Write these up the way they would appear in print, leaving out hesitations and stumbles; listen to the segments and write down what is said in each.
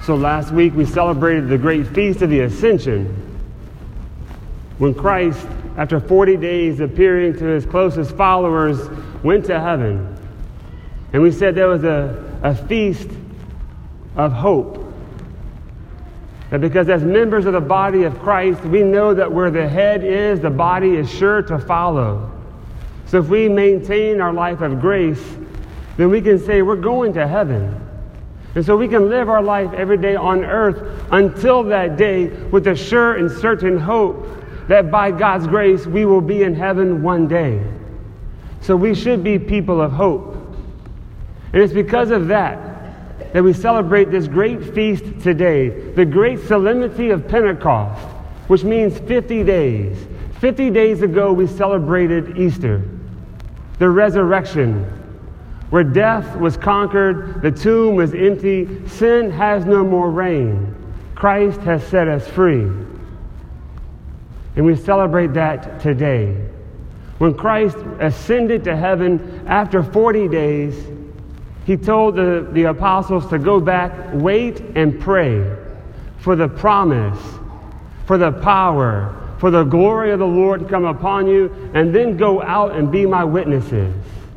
So last week we celebrated the great feast of the Ascension, when Christ, after 40 days appearing to his closest followers, went to heaven. And we said there was a feast of hope. That because as members of the body of Christ, we know that where the head is, the body is sure to follow. So if we maintain our life of grace, then we can say we're going to heaven. And so we can live our life every day on earth until that day with a sure and certain hope that by God's grace we will be in heaven one day. So we should be people of hope. And it's because of that we celebrate this great feast today, the great solemnity of Pentecost, which means 50 days. 50 days ago we celebrated Easter, the resurrection, where death was conquered, the tomb was empty, sin has no more reign. Christ has set us free. And we celebrate that today. When Christ ascended to heaven after 40 days, he told the apostles to go back, wait and pray for the promise, for the power, for the glory of the Lord to come upon you, and then go out and be my witnesses.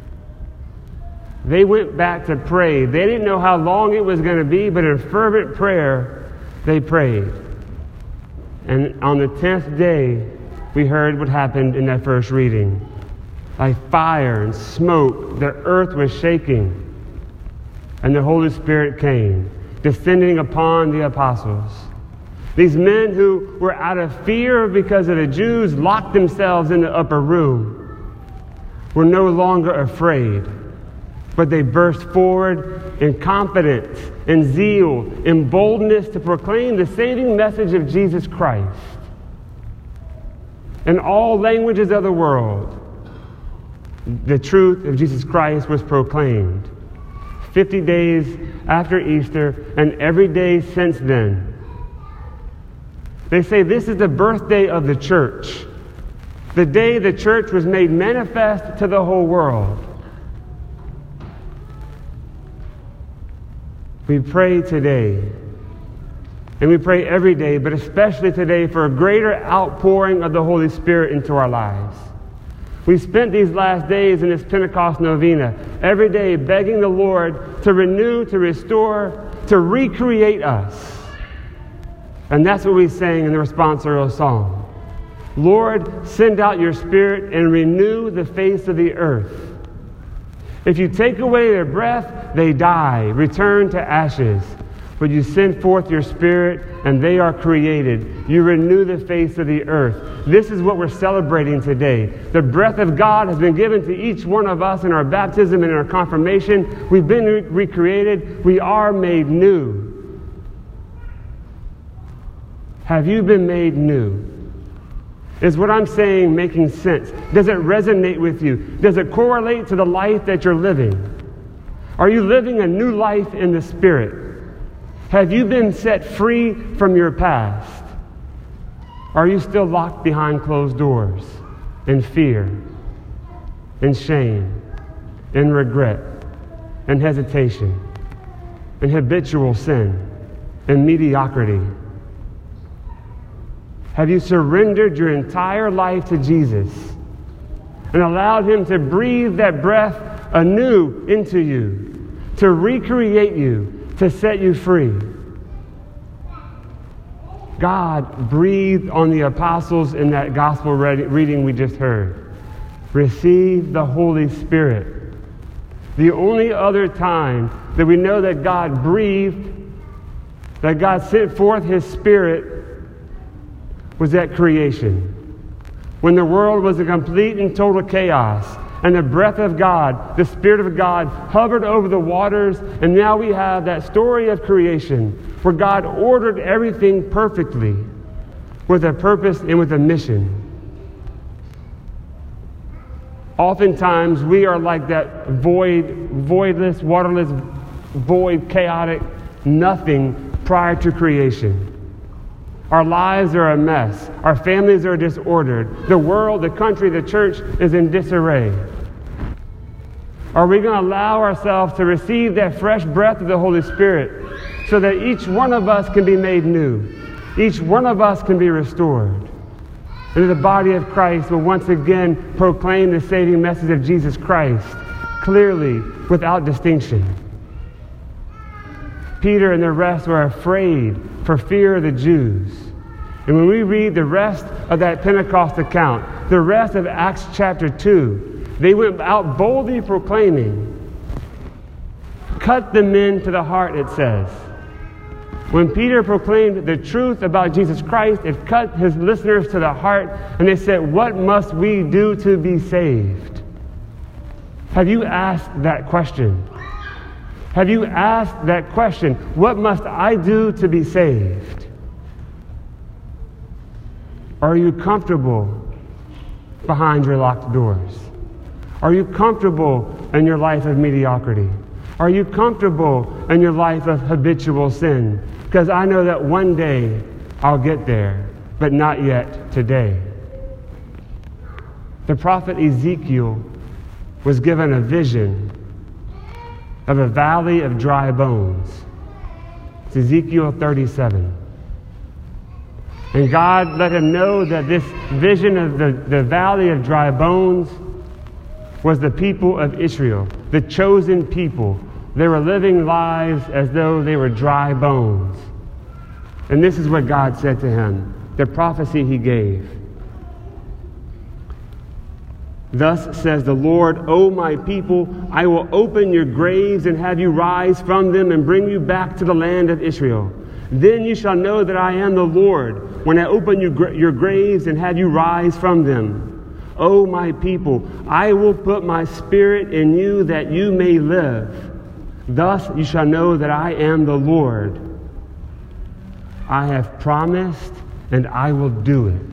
They went back to pray. They didn't know how long it was going to be, but in fervent prayer, they prayed. And on the 10th day, we heard what happened in that first reading. Like fire and smoke, the earth was shaking, and the Holy Spirit came, descending upon the apostles. These men who were out of fear because of the Jews locked themselves in the upper room, were no longer afraid. But they burst forward in confidence, in zeal, in boldness to proclaim the saving message of Jesus Christ. In all languages of the world, the truth of Jesus Christ was proclaimed. 50 days after Easter and every day since then. They say this is the birthday of the church, the day the church was made manifest to the whole world. We pray today, and we pray every day, but especially today, for a greater outpouring of the Holy Spirit into our lives. We spent these last days in this Pentecost novena, every day begging the Lord to renew, to restore, to recreate us. And that's what we sang in the responsorial song. Lord, send out your Spirit and renew the face of the earth. If you take away their breath, they die, return to ashes. But you send forth your Spirit, and they are created. You renew the face of the earth. This is what we're celebrating today. The breath of God has been given to each one of us in our baptism and in our confirmation. We've been recreated. We are made new. Have you been made new? Is what I'm saying making sense? Does it resonate with you? Does it correlate to the life that you're living? Are you living a new life in the Spirit? Have you been set free from your past? Are you still locked behind closed doors in fear, in shame, in regret, in hesitation, in habitual sin, in mediocrity? Have you surrendered your entire life to Jesus and allowed Him to breathe that breath anew into you, to recreate you, to set you free? God breathed on the apostles in that gospel reading we just heard. Receive the Holy Spirit. The only other time that we know that God breathed, that God sent forth His Spirit, was at creation, when the world was a complete and total chaos, and the breath of God, the Spirit of God, hovered over the waters, and now we have that story of creation, where God ordered everything perfectly, with a purpose and with a mission. Oftentimes, we are like that voidless, waterless, void, chaotic nothing prior to creation. Our lives are a mess. Our families are disordered. The world, the country, the church is in disarray. Are we going to allow ourselves to receive that fresh breath of the Holy Spirit so that each one of us can be made new? Each one of us can be restored. And the body of Christ will once again proclaim the saving message of Jesus Christ clearly, without distinction. Peter and the rest were afraid for fear of the Jews. And when we read the rest of that Pentecost account, the rest of Acts chapter 2, they went out boldly proclaiming. Cut the men to the heart, it says. When Peter proclaimed the truth about Jesus Christ, it cut his listeners to the heart, and they said, what must we do to be saved? Have you asked that question? Have you asked that question? What must I do to be saved? Are you comfortable behind your locked doors? Are you comfortable in your life of mediocrity? Are you comfortable in your life of habitual sin? Because I know that one day I'll get there, but not yet today. The prophet Ezekiel was given a vision of a valley of dry bones. It's Ezekiel 37. And God let him know that this vision of the valley of dry bones was the people of Israel, the chosen people. They were living lives as though they were dry bones. And this is what God said to him, the prophecy he gave. Thus says the Lord, O my people, I will open your graves and have you rise from them and bring you back to the land of Israel. Then you shall know that I am the Lord, when I open your graves and have you rise from them. O my people, I will put my spirit in you that you may live. Thus you shall know that I am the Lord. I have promised and I will do it.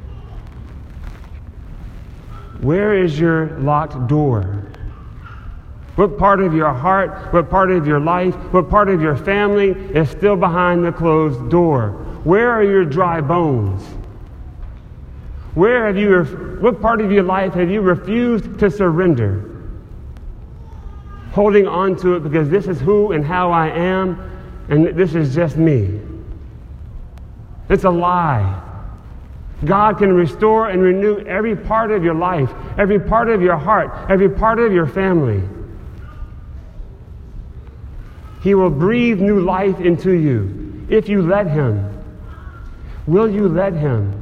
Where is your locked door? What part of your heart, what part of your life, what part of your family is still behind the closed door? Where are your dry bones? What part of your life have you refused to surrender? Holding on to it because this is who and how I am, and this is just me. It's a lie. God can restore and renew every part of your life, every part of your heart, every part of your family. He will breathe new life into you if you let him. Will you let him?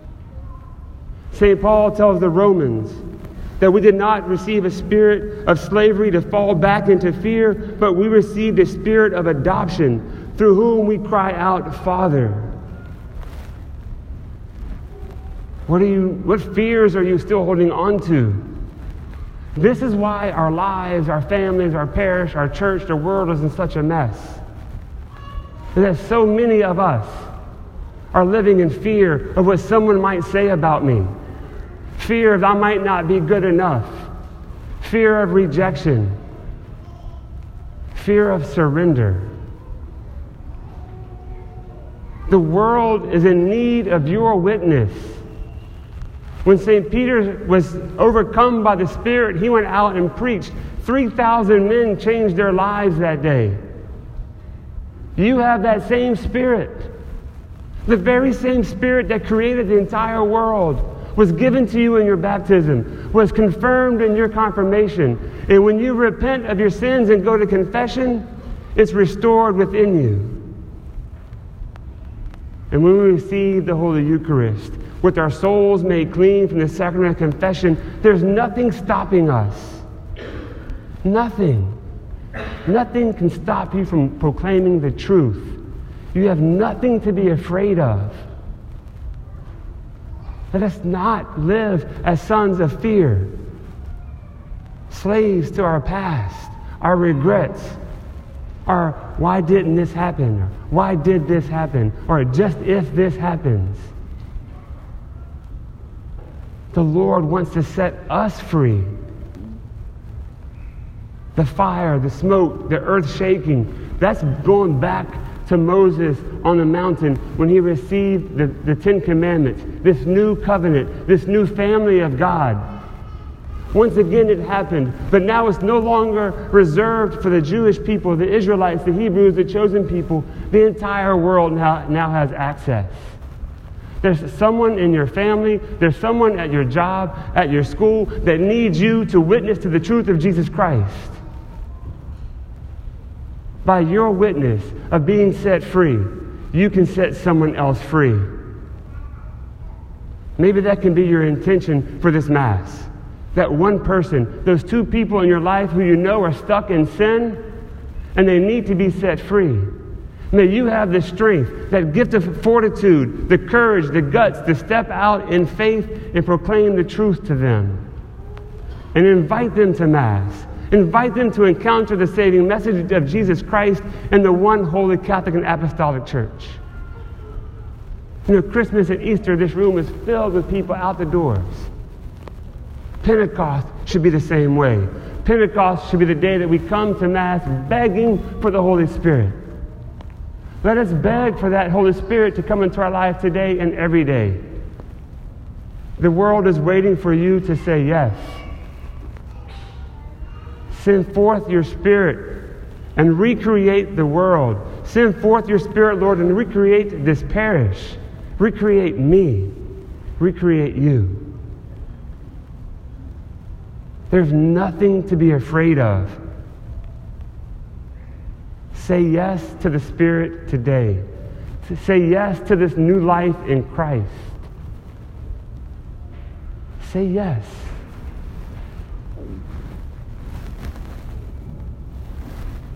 St. Paul tells the Romans that we did not receive a spirit of slavery to fall back into fear, but we received a spirit of adoption through whom we cry out, Father. What fears are you still holding on to? This is why our lives, our families, our parish, our church, the world is in such a mess. And that so many of us are living in fear of what someone might say about me. Fear of I might not be good enough. Fear of rejection. Fear of surrender. The world is in need of your witness. When St. Peter was overcome by the Spirit, he went out and preached. 3,000 men changed their lives that day. You have that same Spirit. The very same Spirit that created the entire world was given to you in your baptism, was confirmed in your confirmation. And when you repent of your sins and go to confession, it's restored within you. And when we receive the Holy Eucharist, with our souls made clean from the sacrament of confession, there's nothing stopping us. Nothing. Nothing can stop you from proclaiming the truth. You have nothing to be afraid of. Let us not live as sons of fear, slaves to our past, our regrets, our why didn't this happen, or why did this happen, or just if this happens. The Lord wants to set us free. The fire, the smoke, the earth shaking, that's going back to Moses on the mountain when he received the Ten Commandments, this new covenant, this new family of God. Once again it happened, but now it's no longer reserved for the Jewish people, the Israelites, the Hebrews, the chosen people. The entire world now has access. There's someone in your family, there's someone at your job, at your school, that needs you to witness to the truth of Jesus Christ. By your witness of being set free, you can set someone else free. Maybe that can be your intention for this Mass. That one person, those two people in your life who you know are stuck in sin, and they need to be set free. May you have the strength, that gift of fortitude, the courage, the guts to step out in faith and proclaim the truth to them. And invite them to Mass. Invite them to encounter the saving message of Jesus Christ and the one holy Catholic and Apostolic Church. You know, Christmas and Easter, this room is filled with people out the doors. Pentecost should be the same way. Pentecost should be the day that we come to Mass begging for the Holy Spirit. Let us beg for that Holy Spirit to come into our life today and every day. The world is waiting for you to say yes. Send forth your Spirit and recreate the world. Send forth your Spirit, Lord, and recreate this parish. Recreate me. Recreate you. There's nothing to be afraid of. Say yes to the Spirit today. Say yes to this new life in Christ. Say yes.